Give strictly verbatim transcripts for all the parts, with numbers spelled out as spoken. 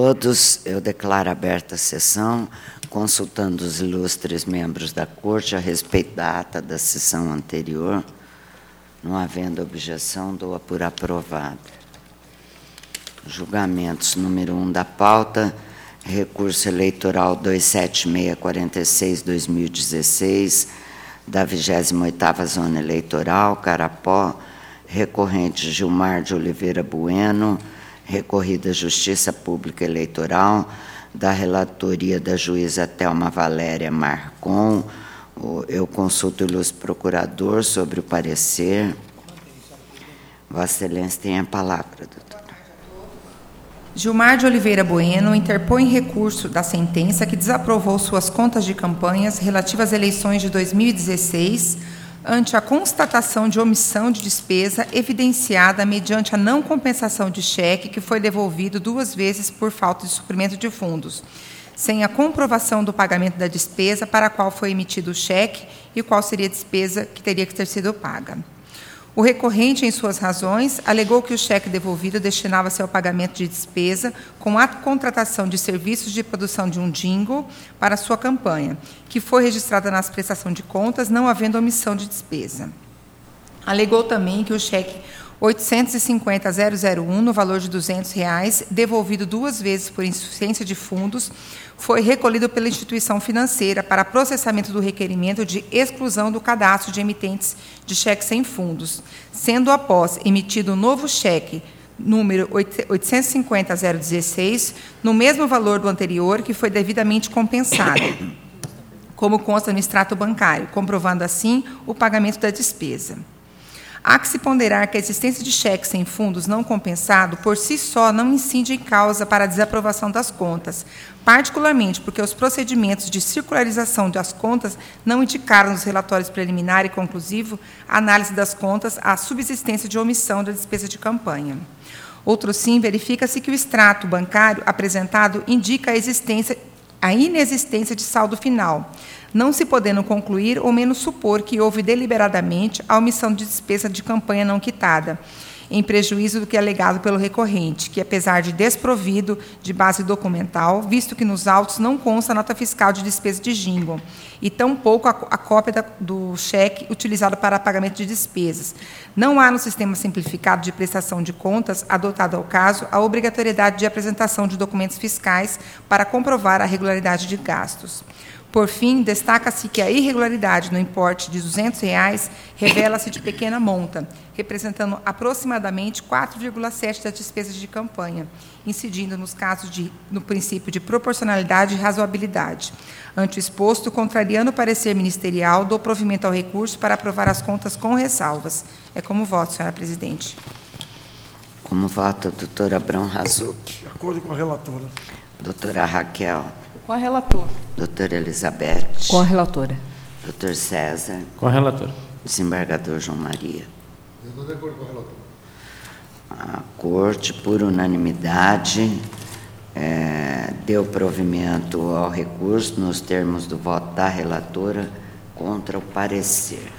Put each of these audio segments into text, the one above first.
Todos, eu declaro aberta a sessão, consultando os ilustres membros da Corte a respeito da ata da sessão anterior. Não havendo objeção, dou-a por aprovada. Julgamentos. Número um da pauta, recurso eleitoral duzentos e setenta e seis quarenta e seis barra dois mil e dezesseis, da vigésima oitava Zona Eleitoral, Carapó, recorrente Gilmar de Oliveira Bueno, recorrida Justiça Pública Eleitoral, da relatoria da juíza Thelma Valéria Marcon. Eu consulto o ilustre procurador sobre o parecer. Vossa Excelência tem a palavra, doutora. Gilmar de Oliveira Bueno interpõe recurso da sentença que desaprovou suas contas de campanhas relativas às eleições de dois mil e dezesseis, ante a constatação de omissão de despesa evidenciada mediante a não compensação de cheque que foi devolvido duas vezes por falta de suprimento de fundos, sem a comprovação do pagamento da despesa para a qual foi emitido o cheque e qual seria a despesa que teria que ter sido paga. O recorrente, em suas razões, alegou que o cheque devolvido destinava-se ao pagamento de despesa com a contratação de serviços de produção de um jingle para sua campanha, que foi registrada nas prestações de contas, não havendo omissão de despesa. Alegou também que o cheque oitocentos e cinquenta mil um, no valor de duzentos reais, devolvido duas vezes por insuficiência de fundos, foi recolhido pela instituição financeira para processamento do requerimento de exclusão do cadastro de emitentes de cheques sem fundos, sendo após emitido um novo cheque, número oitocentos e cinquenta mil dezesseis, no mesmo valor do anterior, que foi devidamente compensado, como consta no extrato bancário, comprovando assim o pagamento da despesa. Há que se ponderar que a existência de cheque sem fundos não compensado, por si só, não incide em causa para a desaprovação das contas, particularmente porque os procedimentos de circularização das contas não indicaram nos relatórios preliminar e conclusivo a análise das contas a subsistência de omissão da despesa de campanha. Outro sim, verifica-se que o extrato bancário apresentado indica a existência, a inexistência de saldo final, não se podendo concluir ou menos supor que houve deliberadamente a omissão de despesa de campanha não quitada, em prejuízo do que é alegado pelo recorrente, que, apesar de desprovido de base documental, visto que nos autos não consta nota fiscal de despesa de jingle, e tampouco a, a cópia da, do cheque utilizado para pagamento de despesas. Não há no sistema simplificado de prestação de contas, adotado ao caso, a obrigatoriedade de apresentação de documentos fiscais para comprovar a regularidade de gastos. Por fim, destaca-se que a irregularidade no importe de duzentos reais revela-se de pequena monta, representando aproximadamente quatro vírgula sete por cento das despesas de campanha, incidindo nos casos de, no princípio de proporcionalidade e razoabilidade. Ante o exposto, contrariando o parecer ministerial, dou provimento ao recurso para aprovar as contas com ressalvas. É como voto, senhora presidente. Como vota a doutora Abrão Razuc? De acordo com a relatora. Doutora Raquel? Com a relatora. Doutora Elizabeth? Com a relatora. Doutor César? Com a relatora. Desembargador João Maria? Eu estou de acordo com a relatora. A Corte, por unanimidade, é, deu provimento ao recurso nos termos do voto da relatora contra o parecer.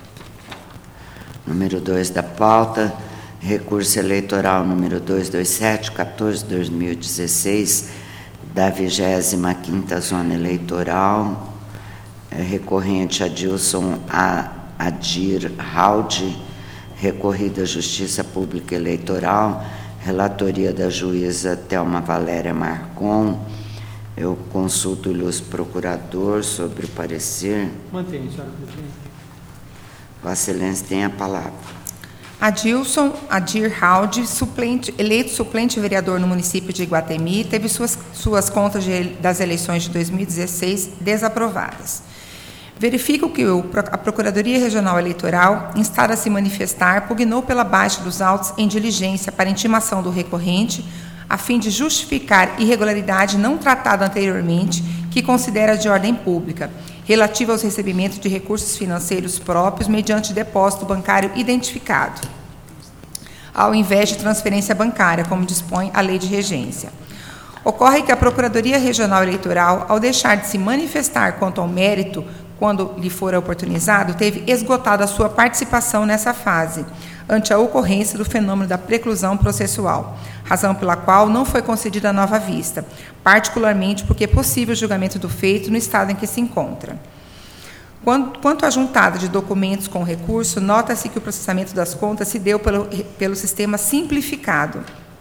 Número dois da pauta, recurso eleitoral número duzentos e vinte e sete, quatorze barra dois mil e dezesseis, da vigésima quinta Zona Eleitoral, é, recorrente Adilson Adir Haldi, recorrida à Justiça Pública Eleitoral, relatoria da juíza Thelma Valéria Marcon. Eu consulto o ilustre procurador sobre o parecer. Mantém, senhora presidente. Vossa Excelência tem a palavra. Adilson Adir Haldi, suplente, eleito suplente vereador no município de Iguatemi, teve suas, suas contas de, das eleições de dois mil e dezesseis desaprovadas. Verifico que o, a Procuradoria Regional Eleitoral, instada a se manifestar, pugnou pela baixa dos autos em diligência para intimação do recorrente, a fim de justificar irregularidade não tratada anteriormente, que considera de ordem pública, relativa aos recebimentos de recursos financeiros próprios mediante depósito bancário identificado, ao invés de transferência bancária, como dispõe a Lei de Regência. Ocorre que a Procuradoria Regional Eleitoral, ao deixar de se manifestar quanto ao mérito, quando lhe for oportunizado, teve esgotado a sua participação nessa fase, ante a ocorrência do fenômeno da preclusão processual, razão pela qual não foi concedida nova vista, particularmente porque é possível o julgamento do feito no estado em que se encontra. Quanto à juntada de documentos com recurso, nota-se que o processamento das contas se deu pelo, pelo sistema simplificado.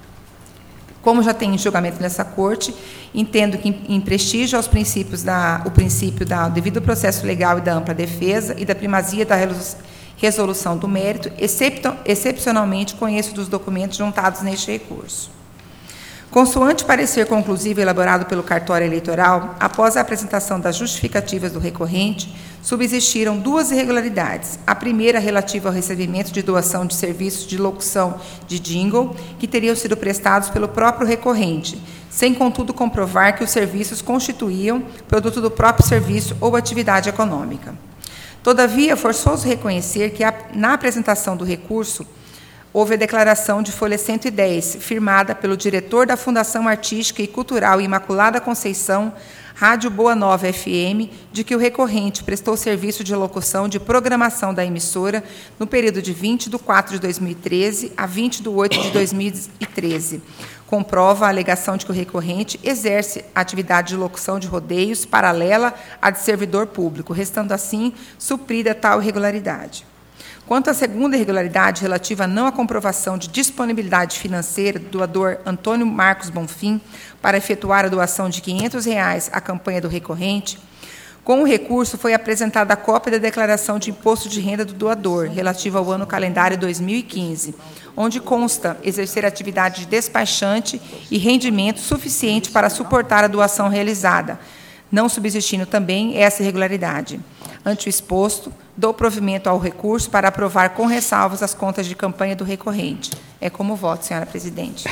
Como já tem julgamento nessa corte, entendo que, em prestígio aos princípios da, o princípio do devido processo legal e da ampla defesa e da primazia da resolução do mérito, excepcionalmente conheço dos documentos juntados neste recurso. Consoante parecer conclusivo elaborado pelo cartório eleitoral, após a apresentação das justificativas do recorrente, subsistiram duas irregularidades. A primeira, relativa ao recebimento de doação de serviços de locução de jingle, que teriam sido prestados pelo próprio recorrente, sem, contudo, comprovar que os serviços constituíam produto do próprio serviço ou atividade econômica. Todavia, é forçoso reconhecer que, na apresentação do recurso, houve a declaração de folha cento e dez, firmada pelo diretor da Fundação Artística e Cultural Imaculada Conceição, Rádio Boa Nova F M, de que o recorrente prestou serviço de locução de programação da emissora no período de vinte de quatro de dois mil e treze a vinte de oito de dois mil e treze. Comprova a alegação de que o recorrente exerce atividade de locução de rodeios paralela à de servidor público, restando assim suprida tal irregularidade. Quanto à segunda irregularidade, relativa não à comprovação de disponibilidade financeira do doador Antônio Marcos Bonfim para efetuar a doação de quinhentos reais à campanha do recorrente, com o recurso foi apresentada a cópia da declaração de imposto de renda do doador, relativa ao ano calendário dois mil e quinze, onde consta exercer atividade de despachante e rendimento suficiente para suportar a doação realizada, não subsistindo também essa irregularidade. Ante o exposto, dou provimento ao recurso para aprovar com ressalvas as contas de campanha do recorrente. É como voto, senhora presidente.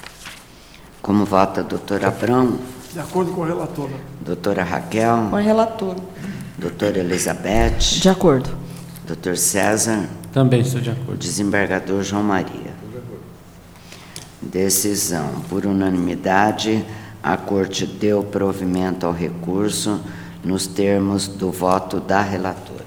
Como vota a doutora Abrão? De acordo com a relatora. Doutora Raquel? Com a relatora. Doutora Elizabeth? De acordo. Doutor César? Também estou de acordo. Desembargador João Maria? Decisão. Por unanimidade, a Corte deu provimento ao recurso nos termos do voto da relatora.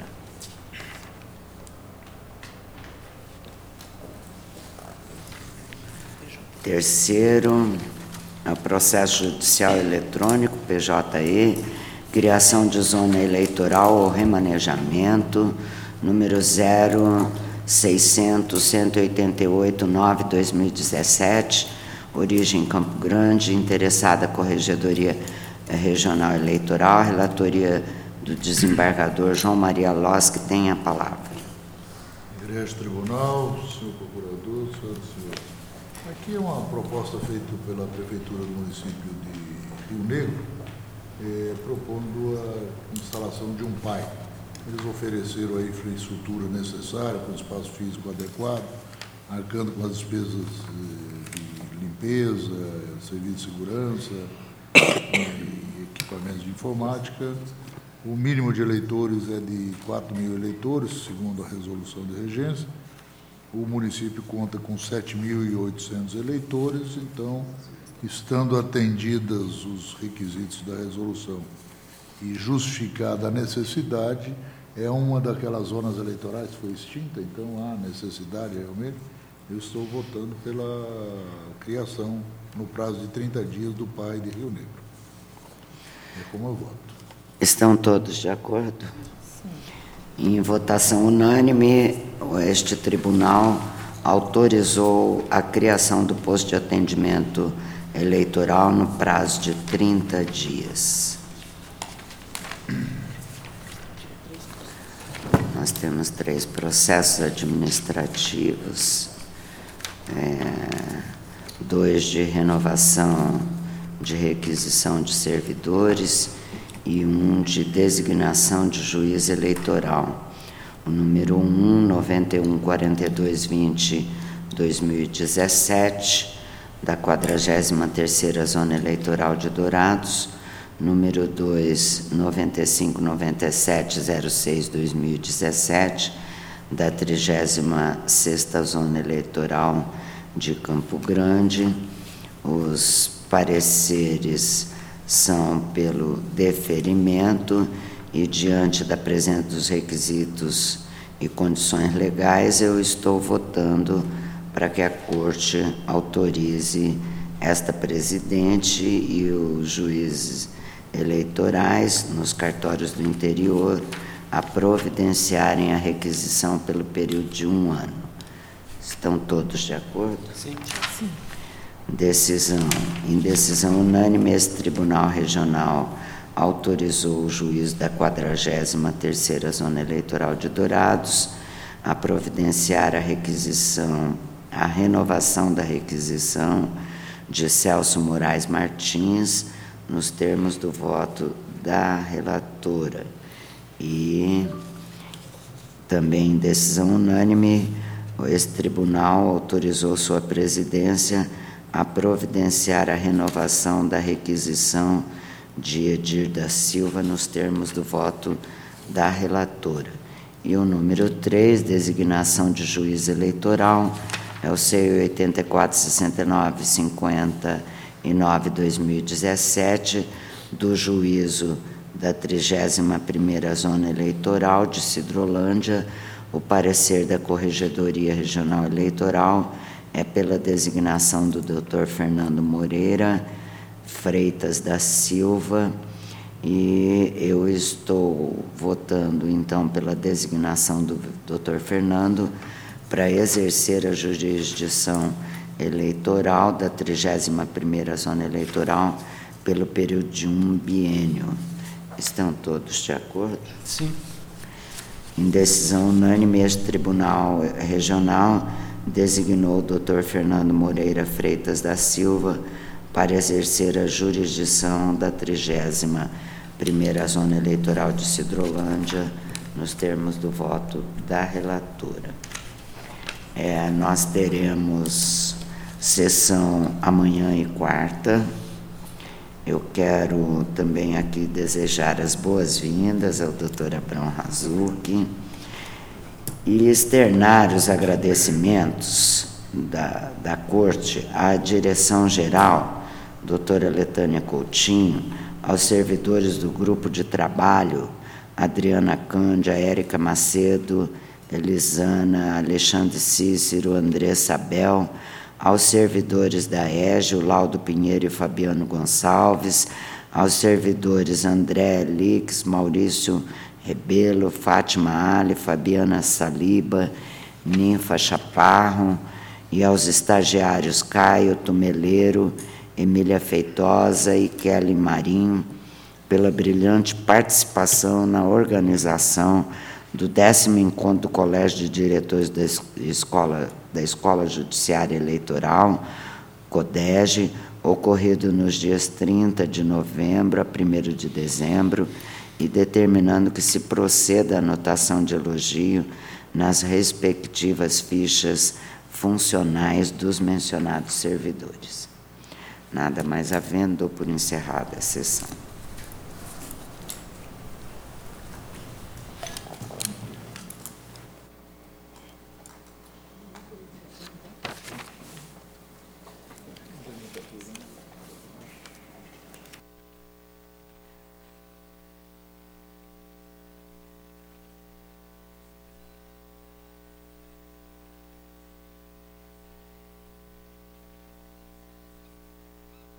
Terceiro, o processo judicial eletrônico, P J E, criação de zona eleitoral ou remanejamento, número zero seiscentos, cento e oitenta e oito, nove, dois mil e dezessete, origem Campo Grande, interessada Corregedoria Regional Eleitoral, relatoria do desembargador João Maria Loz, que tem a palavra. Igreja Tribunal, senhor procurador, senhoras e senhores. Aqui é uma proposta feita pela Prefeitura do município de Rio Negro, é, propondo a instalação de um P A I. Eles ofereceram a infraestrutura necessária, com espaço físico adequado, arcando com as despesas de limpeza, serviço de segurança e equipamentos de informática. O mínimo de eleitores é de quatro mil eleitores, segundo a resolução de regência. O município conta com sete mil e oitocentos eleitores, então, estando atendidos os requisitos da resolução e justificada a necessidade, é uma daquelas zonas eleitorais que foi extinta, então há necessidade realmente. Eu estou votando pela criação, no prazo de trinta dias, do P A I de Rio Negro. É como eu voto. Estão todos de acordo? Em votação unânime, este tribunal autorizou a criação do posto de atendimento eleitoral no prazo de trinta dias. Nós temos três processos administrativos, é, dois de renovação de requisição de servidores e um de designação de juiz eleitoral. O número um, noventa e um, quarenta e dois, vinte, dois mil e dezessete, da quadragésima terceira Zona Eleitoral de Dourados, número dois, noventa e cinco, noventa e sete, zero seis, dois mil e dezessete, da trigésima sexta Zona Eleitoral de Campo Grande. Os pareceres são pelo deferimento e, diante da presença dos requisitos e condições legais, eu estou votando para que a Corte autorize esta presidente e os juízes eleitorais nos cartórios do interior a providenciarem a requisição pelo período de um ano. Estão todos de acordo? Sim. Sim. Decisão. Em decisão unânime, esse Tribunal Regional autorizou o juiz da quadragésima terceira Zona Eleitoral de Dourados a providenciar a requisição, a renovação da requisição de Celso Moraes Martins, nos termos do voto da relatora. E também em decisão unânime, esse tribunal autorizou sua presidência a providenciar a renovação da requisição de Edir da Silva nos termos do voto da relatora. E o número três, designação de juiz eleitoral, é o C oitenta e quatro, sessenta e nove, cinquenta e nove, dois mil e dezessete, do juízo da trigésima primeira Zona Eleitoral de Sidrolândia. O parecer da Corregedoria Regional Eleitoral é pela designação do doutor Fernando Moreira Freitas da Silva, e eu estou votando, então, pela designação do doutor Fernando para exercer a jurisdição eleitoral da trigésima primeira Zona Eleitoral pelo período de um biênio. Estão todos de acordo? Sim. Em decisão unânime, este Tribunal Regional designou o doutor Fernando Moreira Freitas da Silva para exercer a jurisdição da trigésima primeira Zona Eleitoral de Sidrolândia, nos termos do voto da relatora. É, nós teremos sessão amanhã e quarta. Eu quero também aqui desejar as boas-vindas ao doutor Abrão Razucchi e externar os agradecimentos da, da Corte à direção-geral, doutora Letânia Coutinho, aos servidores do grupo de trabalho, Adriana Cândia, Érica Macedo, Elisana, Alexandre Cícero, Andressa Abel, aos servidores da E G E, Laudo Pinheiro e Fabiano Gonçalves, aos servidores André Lix, Maurício Rebelo, Fátima Ali, Fabiana Saliba, Ninfa Chaparro, e aos estagiários Caio Tumeleiro, Emília Feitosa e Kelly Marim, pela brilhante participação na organização do décimo encontro do Colégio de Diretores da Escola, da Escola Judiciária Eleitoral, CODEG, ocorrido nos dias trinta de novembro a primeiro de dezembro, e determinando que se proceda à anotação de elogio nas respectivas fichas funcionais dos mencionados servidores. Nada mais havendo, dou por encerrada a sessão.